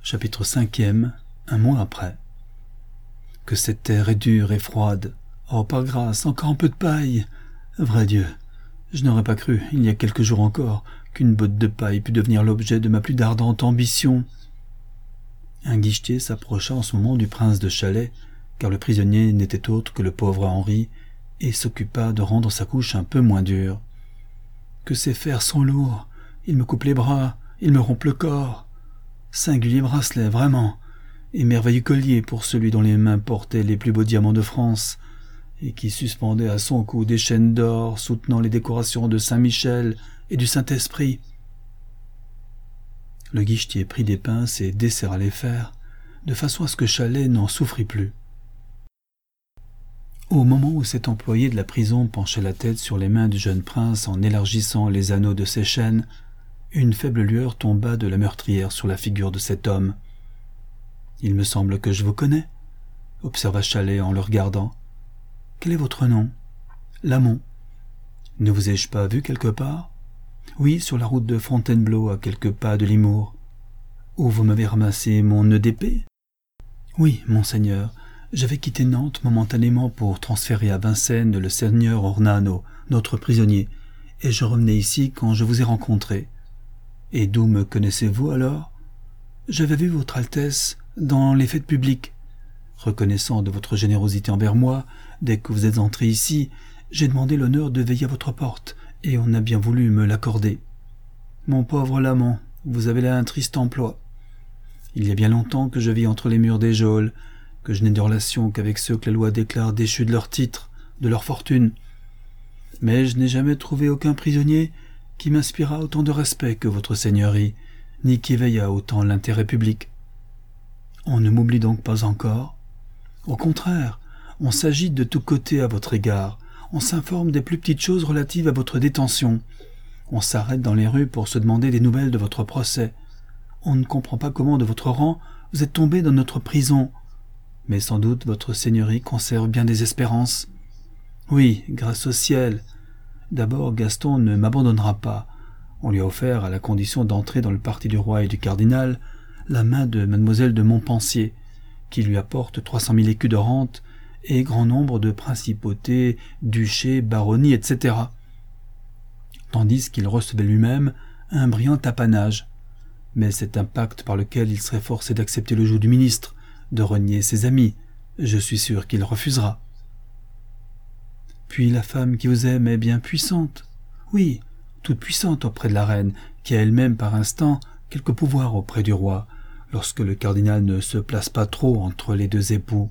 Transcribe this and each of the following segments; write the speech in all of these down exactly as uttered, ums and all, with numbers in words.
Chapitre cinquième. Un mois après. Que cette terre est dure et froide. Oh, par grâce, encore un peu de paille. Vrai Dieu, je n'aurais pas cru, il y a quelques jours encore, qu'une botte de paille pût devenir l'objet de ma plus ardente ambition. Un guichetier s'approcha en ce moment du prince de Chalais, car le prisonnier n'était autre que le pauvre Henri, et s'occupa de rendre sa couche un peu moins dure. Que ces fers sont lourds, ils me coupent les bras, ils me rompent le corps. Singulier bracelet, vraiment, et merveilleux collier pour celui dont les mains portaient les plus beaux diamants de France, et qui suspendait à son cou des chaînes d'or soutenant les décorations de Saint-Michel et du Saint-Esprit. Le guichetier prit des pinces et desserra les fers, de façon à ce que Chalais n'en souffrit plus. Au moment où cet employé de la prison penchait la tête sur les mains du jeune prince en élargissant les anneaux de ses chaînes, une faible lueur tomba de la meurtrière sur la figure de cet homme. « Il me semble que je vous connais, » observa Chalais en le regardant. « Quel est votre nom ?»« Lamont. »« Ne vous ai-je pas vu quelque part ?»« Oui, sur la route de Fontainebleau, à quelques pas de Limours. »« Où vous m'avez ramassé mon nœud d'épée ?»« Oui, monseigneur. J'avais quitté Nantes momentanément pour transférer à Vincennes le seigneur Ornano, notre prisonnier, et je revenais ici quand je vous ai rencontré. Et d'où me connaissez-vous alors ? J'avais vu votre Altesse dans les fêtes publiques. Reconnaissant de votre générosité envers moi, dès que vous êtes entré ici, j'ai demandé l'honneur de veiller à votre porte, et on a bien voulu me l'accorder. Mon pauvre Lamont, vous avez là un triste emploi. Il y a bien longtemps que je vis entre les murs des geôles, que je n'ai de relation qu'avec ceux que la loi déclare déchus de leur titre, de leur fortune. Mais je n'ai jamais trouvé aucun prisonnier qui m'inspira autant de respect que votre seigneurie, ni qui éveilla autant l'intérêt public. On ne m'oublie donc pas encore. Au contraire, on s'agite de tous côtés à votre égard, on s'informe des plus petites choses relatives à votre détention, on s'arrête dans les rues pour se demander des nouvelles de votre procès. On ne comprend pas comment de votre rang vous êtes tombé dans notre prison, mais sans doute votre seigneurie conserve bien des espérances. Oui, grâce au ciel. D'abord, Gaston ne m'abandonnera pas. On lui a offert, à la condition d'entrer dans le parti du roi et du cardinal, la main de mademoiselle de Montpensier, qui lui apporte trois cent mille écus de rente et grand nombre de principautés, duchés, baronnies, et cetera. Tandis qu'il recevait lui-même un brillant apanage. Mais c'est un pacte par lequel il serait forcé d'accepter le joug du ministre, de renier ses amis. Je suis sûr qu'il refusera. Puis la femme qui vous aime est bien puissante. Oui, toute puissante auprès de la reine, qui a elle-même par instant quelque pouvoir auprès du roi, lorsque le cardinal ne se place pas trop entre les deux époux.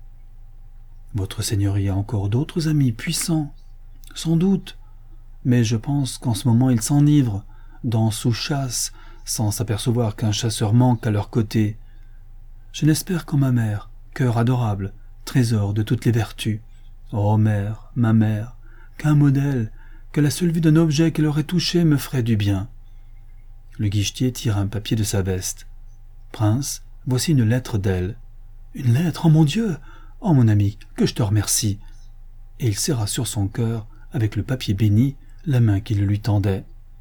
Votre seigneurie a encore d'autres amis puissants, sans doute, mais je pense qu'en ce moment ils s'enivrent, dansent ou chassent, sans s'apercevoir qu'un chasseur manque à leur côté. Je n'espère qu'en ma mère, cœur adorable, trésor de toutes les vertus. Oh mère, ma mère, qu'un modèle, que la seule vue d'un objet qu'elle aurait touché me ferait du bien. Le guichetier tira un papier de sa veste. Prince, voici une lettre d'elle. Une lettre, oh mon Dieu! Oh mon ami, que je te remercie! Et il serra sur son cœur, avec le papier béni, la main qui le lui tendait.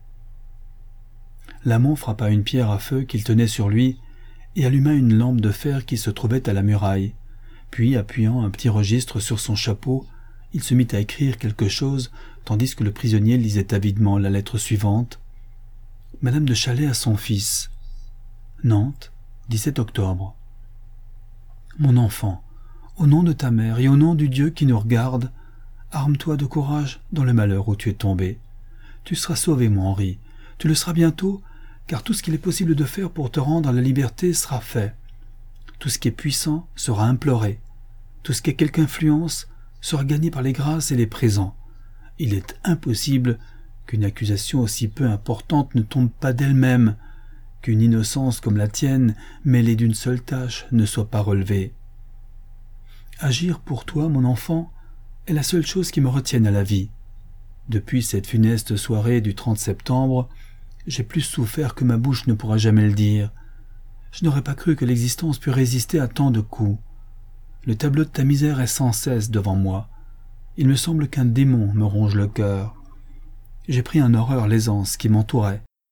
Lamont frappa une pierre à feu qu'il tenait sur lui et alluma une lampe de fer qui se trouvait à la muraille. Puis, appuyant un petit registre sur son chapeau, il se mit à écrire quelque chose, tandis que le prisonnier lisait avidement la lettre suivante. Madame de Chalais à son fils. Nantes, dix-sept octobre. Mon enfant, au nom de ta mère et au nom du Dieu qui nous regarde, arme-toi de courage dans le malheur où tu es tombé. Tu seras sauvé, mon Henri. Tu le seras bientôt, car tout ce qu'il est possible de faire pour te rendre à la liberté sera fait. Tout ce qui est puissant sera imploré. Tout ce qui est quelque influence sera gagné par les grâces et les présents. Il est impossible qu'une accusation aussi peu importante ne tombe pas d'elle-même, qu'une innocence comme la tienne, mêlée d'une seule tâche, ne soit pas relevée. Agir pour toi, mon enfant, est la seule chose qui me retienne à la vie. Depuis cette funeste soirée du trente septembre, j'ai plus souffert que ma bouche ne pourra jamais le dire. Je n'aurais pas cru que l'existence pût résister à tant de coups. Le tableau de ta misère est sans cesse devant moi. Il me semble qu'un démon me ronge le cœur. J'ai pris en horreur l'aisance qui m'entourait.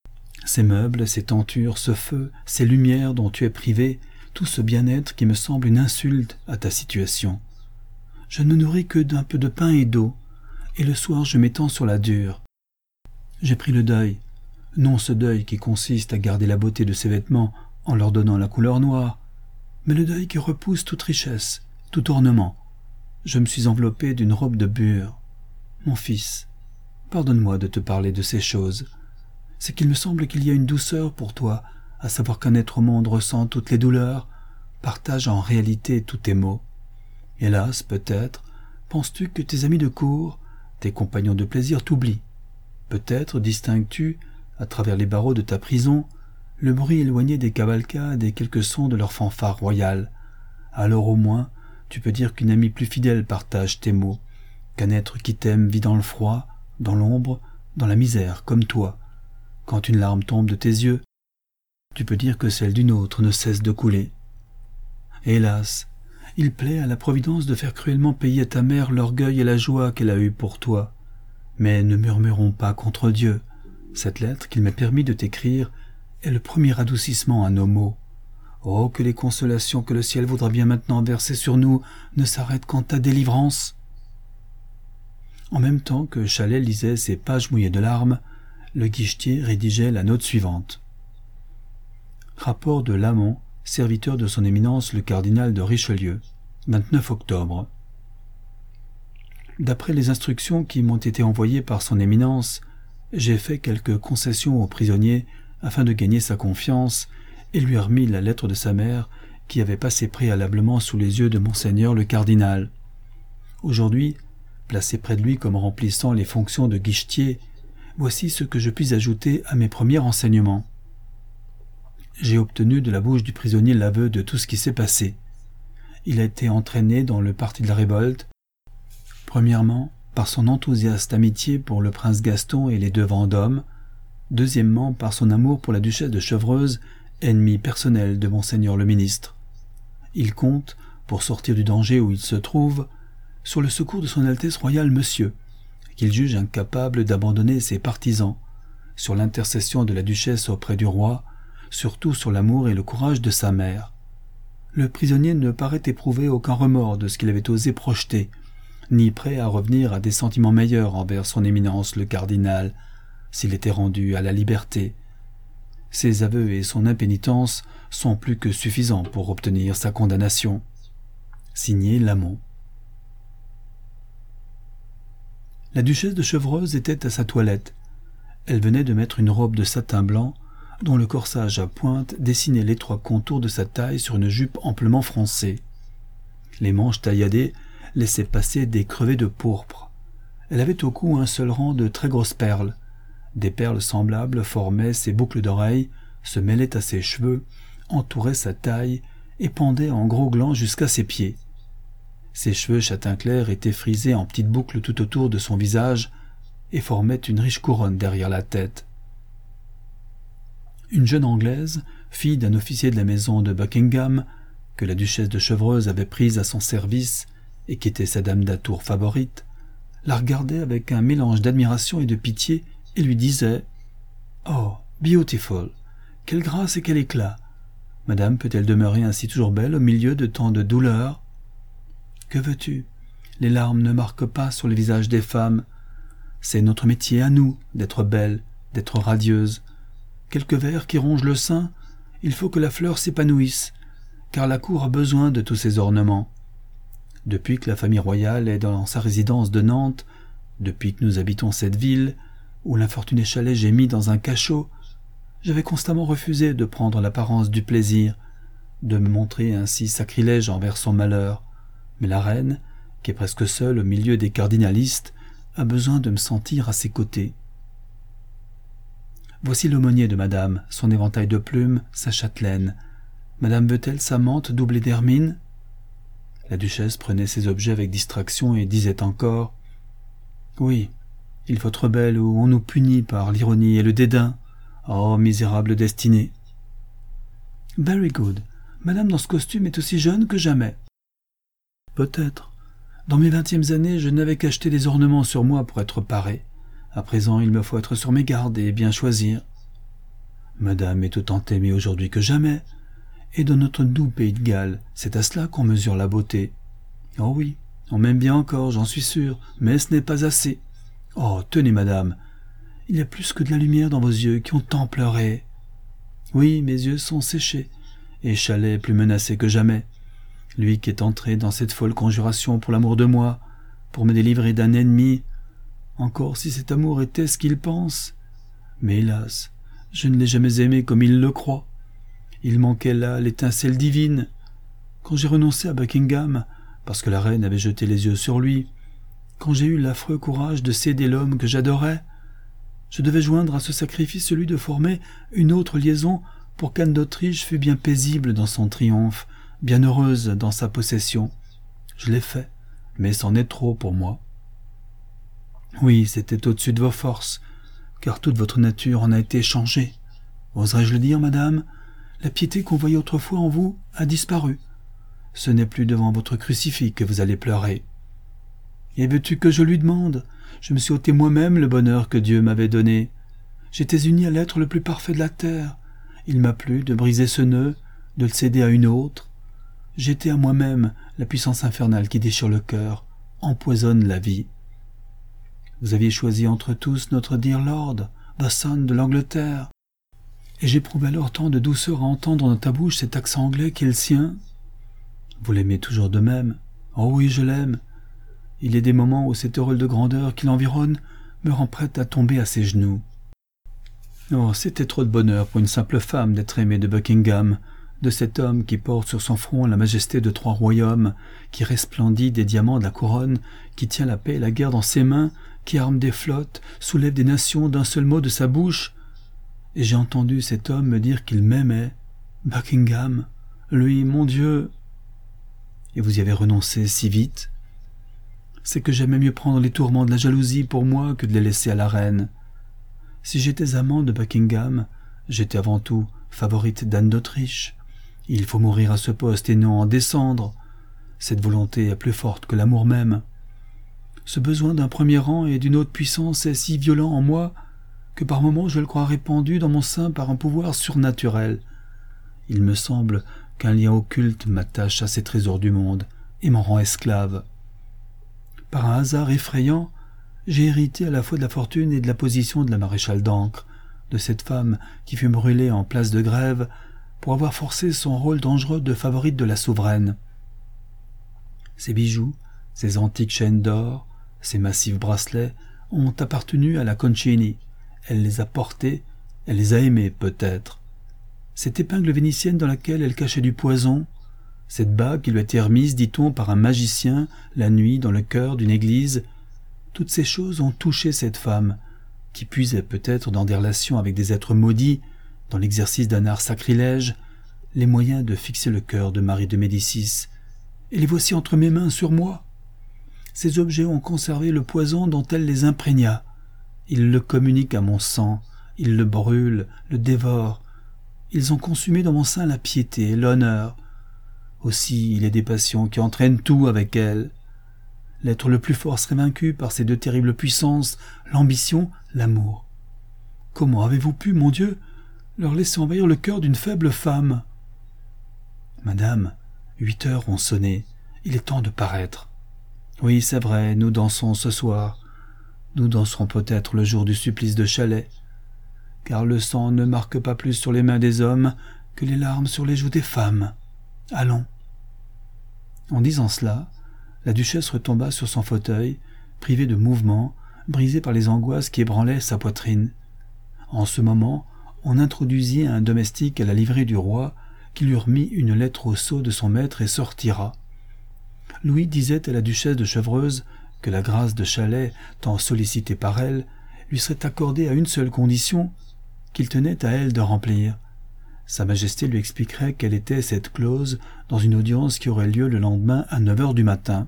Ces meubles, ces tentures, ce feu, ces lumières dont tu es privé, tout ce bien-être qui me semble une insulte à ta situation. Je ne nourris que d'un peu de pain et d'eau, et le soir je m'étends sur la dure. J'ai pris le deuil, non ce deuil qui consiste à garder la beauté de ses vêtements en leur donnant la couleur noire, mais le deuil qui repousse toute richesse, tout ornement. Je me suis enveloppé d'une robe de bure. Mon fils, pardonne-moi de te parler de ces choses. C'est qu'il me semble qu'il y a une douceur pour toi, à savoir qu'un être au monde ressent toutes les douleurs, partage en réalité tous tes maux. Hélas, peut-être, penses-tu que tes amis de cour, tes compagnons de plaisir t'oublient. Peut-être distingues-tu, à travers les barreaux de ta prison, le bruit éloigné des cavalcades et quelques sons de leur fanfare royale. Alors au moins, tu peux dire qu'une amie plus fidèle partage tes maux, qu'un être qui t'aime vit dans le froid, dans l'ombre, dans la misère, comme toi. Quand une larme tombe de tes yeux, tu peux dire que celle d'une autre ne cesse de couler. Hélas, il plaît à la Providence de faire cruellement payer à ta mère l'orgueil et la joie qu'elle a eue pour toi. Mais ne murmurons pas contre Dieu. Cette lettre qu'il m'a permis de t'écrire est le premier adoucissement à nos maux. Oh, que les consolations que le ciel voudra bien maintenant verser sur nous ne s'arrêtent qu'en ta délivrance. En même temps que Chalais lisait ses pages mouillées de larmes, le guichetier rédigeait la note suivante. Rapport de Lamont, serviteur de son éminence le cardinal de Richelieu, vingt-neuf octobre. D'après les instructions qui m'ont été envoyées par son éminence, j'ai fait quelques concessions au prisonnier afin de gagner sa confiance et lui remis la lettre de sa mère qui avait passé préalablement sous les yeux de monseigneur le cardinal. Aujourd'hui, placé près de lui comme remplissant les fonctions de guichetier, voici ce que je puis ajouter à mes premiers renseignements. J'ai obtenu de la bouche du prisonnier l'aveu de tout ce qui s'est passé. Il a été entraîné dans le parti de la révolte, premièrement par son enthousiaste amitié pour le prince Gaston et les deux Vendôme, deuxièmement par son amour pour la duchesse de Chevreuse, ennemie personnelle de monseigneur le ministre. Il compte, pour sortir du danger où il se trouve, sur le secours de son Altesse royale Monsieur, qu'il juge incapable d'abandonner ses partisans, sur l'intercession de la duchesse auprès du roi, surtout sur l'amour et le courage de sa mère. Le prisonnier ne paraît éprouver aucun remords de ce qu'il avait osé projeter, ni prêt à revenir à des sentiments meilleurs envers son éminence le cardinal, s'il était rendu à la liberté. Ses aveux et son impénitence sont plus que suffisants pour obtenir sa condamnation. Signé Lamont. La duchesse de Chevreuse était à sa toilette. Elle venait de mettre une robe de satin blanc, dont le corsage à pointe dessinait l'étroit contour de sa taille sur une jupe amplement froncée. Les manches tailladées laissaient passer des crevés de pourpre. Elle avait au cou un seul rang de très grosses perles. Des perles semblables formaient ses boucles d'oreilles, se mêlaient à ses cheveux, entouraient sa taille et pendaient en gros glands jusqu'à ses pieds. Ses cheveux châtain clair étaient frisés en petites boucles tout autour de son visage et formaient une riche couronne derrière la tête. Une jeune Anglaise, fille d'un officier de la maison de Buckingham, que la duchesse de Chevreuse avait prise à son service et qui était sa dame d'atour favorite, la regardait avec un mélange d'admiration et de pitié et lui disait « Oh, beautiful! Quelle grâce et quel éclat! Madame peut-elle demeurer ainsi toujours belle au milieu de tant de douleurs? Que veux-tu? Les larmes ne marquent pas sur les visages des femmes. C'est notre métier à nous d'être belles, d'être radieuses. Quelques vers qui rongent le sein, il faut que la fleur s'épanouisse, car la cour a besoin de tous ces ornements. Depuis que la famille royale est dans sa résidence de Nantes, depuis que nous habitons cette ville, où l'infortuné Chalais gémit dans un cachot, j'avais constamment refusé de prendre l'apparence du plaisir, de me montrer ainsi sacrilège envers son malheur. Mais la reine, qui est presque seule au milieu des cardinalistes, a besoin de me sentir à ses côtés. Voici l'aumônier de madame, son éventail de plumes, sa châtelaine. Madame veut-elle sa mante doublée d'hermine? La duchesse prenait ses objets avec distraction et disait encore « Oui, il faut être belle ou on nous punit par l'ironie et le dédain. Oh, misérable destinée !»« Very good. Madame dans ce costume est aussi jeune que jamais. »« Peut-être. Dans mes vingtièmes années, je n'avais qu'acheté des ornements sur moi pour être parée. À présent, il me faut être sur mes gardes et bien choisir. » Madame est autant aimée aujourd'hui que jamais. Et dans notre doux pays de Galles, c'est à cela qu'on mesure la beauté. Oh oui, on m'aime bien encore, j'en suis sûr, mais ce n'est pas assez. Oh, tenez, madame, il y a plus que de la lumière dans vos yeux qui ont tant pleuré. Oui, mes yeux sont séchés, et Chalais est plus menacé que jamais. Lui qui est entré dans cette folle conjuration pour l'amour de moi, pour me délivrer d'un ennemi. Encore si cet amour était ce qu'il pense. Mais hélas, je ne l'ai jamais aimé comme il le croit. Il manquait là l'étincelle divine. Quand j'ai renoncé à Buckingham, parce que la reine avait jeté les yeux sur lui, quand j'ai eu l'affreux courage de céder l'homme que j'adorais, je devais joindre à ce sacrifice celui de former une autre liaison pour qu'Anne d'Autriche fût bien paisible dans son triomphe, bien heureuse dans sa possession. Je l'ai fait, mais c'en est trop pour moi. Oui, c'était au-dessus de vos forces, car toute votre nature en a été changée. Oserais-je le dire, madame? La piété qu'on voyait autrefois en vous a disparu. Ce n'est plus devant votre crucifix que vous allez pleurer. Et veux-tu que je lui demande? Je me suis ôté moi-même le bonheur que Dieu m'avait donné. J'étais uni à l'être le plus parfait de la terre. Il m'a plu de briser ce nœud, de le céder à une autre. J'étais à moi-même la puissance infernale qui déchire le cœur, empoisonne la vie. Vous aviez choisi entre tous notre dear Lord, the son de l'Angleterre. Et j'éprouvais alors tant de douceur à entendre dans ta bouche cet accent anglais qui est le sien. Vous l'aimez toujours de même. Oh oui, je l'aime. Il y a des moments où cette auréole de grandeur qui l'environne me rend prête à tomber à ses genoux. Oh, c'était trop de bonheur pour une simple femme d'être aimée de Buckingham, de cet homme qui porte sur son front la majesté de trois royaumes, qui resplendit des diamants de la couronne, qui tient la paix et la guerre dans ses mains, qui arme des flottes, soulève des nations d'un seul mot de sa bouche. Et j'ai entendu cet homme me dire qu'il m'aimait. Buckingham, lui, mon Dieu. Et vous y avez renoncé si vite? C'est que j'aimais mieux prendre les tourments de la jalousie pour moi que de les laisser à la reine. Si j'étais amant de Buckingham, j'étais avant tout favorite d'Anne d'Autriche. Il faut mourir à ce poste et non en descendre. Cette volonté est plus forte que l'amour même. Ce besoin d'un premier rang et d'une haute puissance est si violent en moi que par moments je le crois répandu dans mon sein par un pouvoir surnaturel. Il me semble qu'un lien occulte m'attache à ces trésors du monde et m'en rend esclave. Par un hasard effrayant, j'ai hérité à la fois de la fortune et de la position de la maréchale d'Ancre, de cette femme qui fut brûlée en place de Grève pour avoir forcé son rôle dangereux de favorite de la souveraine. Ses bijoux, ses antiques chaînes d'or, ses massifs bracelets ont appartenu à la Concini. Elle les a portés, elle les a aimés peut-être. Cette épingle vénitienne dans laquelle elle cachait du poison, cette bague qui lui a été remise, dit-on, par un magicien, la nuit, dans le cœur d'une église, toutes ces choses ont touché cette femme, qui puisait peut-être dans des relations avec des êtres maudits, dans l'exercice d'un art sacrilège, les moyens de fixer le cœur de Marie de Médicis, et les voici entre mes mains sur moi. Ces objets ont conservé le poison dont elle les imprégna. Ils le communiquent à mon sang, ils le brûlent, le dévorent. Ils ont consumé dans mon sein la piété et l'honneur. Aussi, il est des passions qui entraînent tout avec elles. L'être le plus fort serait vaincu par ces deux terribles puissances, l'ambition, l'amour. Comment avez-vous pu, mon Dieu, leur laisser envahir le cœur d'une faible femme? Madame, huit heures ont sonné, il est temps de paraître. Oui, c'est vrai, nous dansons ce soir. Nous danserons peut-être le jour du supplice de Chalais, car le sang ne marque pas plus sur les mains des hommes que les larmes sur les joues des femmes. Allons. En disant cela, la duchesse retomba sur son fauteuil, privée de mouvement, brisée par les angoisses qui ébranlaient sa poitrine. En ce moment, on introduisit un domestique à la livrée du roi, qui lui remit une lettre au sceau de son maître et se retira. Louis disait à la duchesse de Chevreuse que la grâce de Chalais, tant sollicitée par elle, lui serait accordée à une seule condition, qu'il tenait à elle de remplir. Sa Majesté lui expliquerait quelle était cette clause dans une audience qui aurait lieu le lendemain à neuf heures du matin.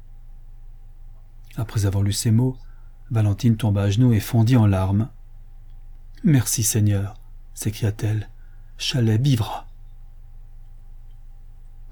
Après avoir lu ces mots, Valentine tomba à genoux et fondit en larmes. « Merci, Seigneur » s'écria-t-elle. « Chalais vivra !»